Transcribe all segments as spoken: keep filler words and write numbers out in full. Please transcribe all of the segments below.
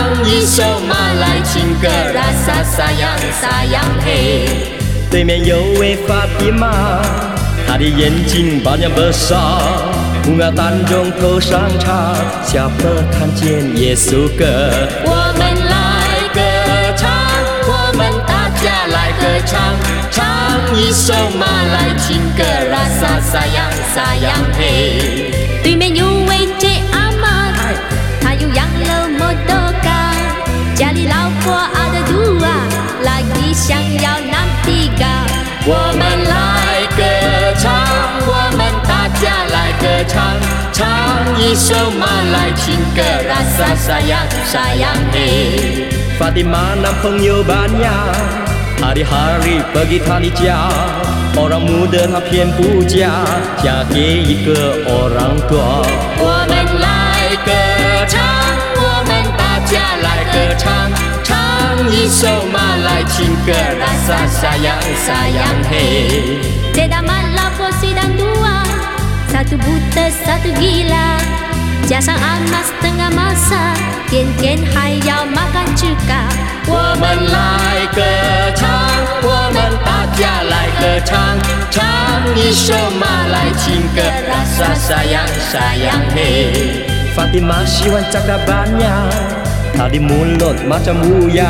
一首马来情歌，Rasa sayang sayang hey。 对面有位法蒂玛，她的眼睛半样besar，乌鸦当中头上插，小河看见耶稣歌。 我们来歌唱，我们大家来歌唱，唱一首马来情歌，Rasa sayang sayang hey。对面有位 J 阿妈，他又养了摩多嘎，家里老婆阿的杜啊，lagi想要男提嘎。我们来歌唱，我们大家来歌唱，唱一首马来情歌，Rasa sayang sayang hey。 法蒂玛男朋友banyak，他的hari pergi他的家。orang muda 他偏不嫁，嫁给一个orang tua。 我们来歌唱，我们大家来歌唱，唱一首马来情歌，Rasa sayang sayang hey。Sedamat lapor sidang dua, satu buta satu gila, jasang anak setengah masa，天天还要makan cuka。我们来歌唱，我们大家来歌唱，唱一首马来情歌，Rasa sayang sayang hey。 Fatimah 喜欢cakap banyak，她的mulut macam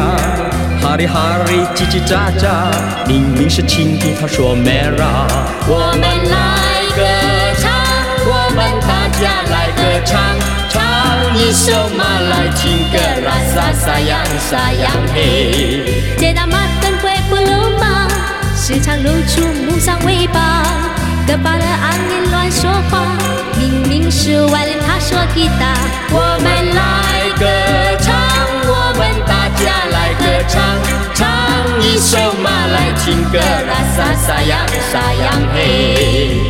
buaya，hari-hari cici caca，明明是蜻蜓，她说 merah。 我们来歌唱，我们大家来歌唱，唱一首马来情歌，Rasa sayang sayang hey。接到马灯会不流氓，时常露出木上尾巴，kepala angin乱说话，明明是外人，他说吉他。我们来歌唱，我们大家来歌唱，唱一首马来情歌，Rasa sayang sayang hey。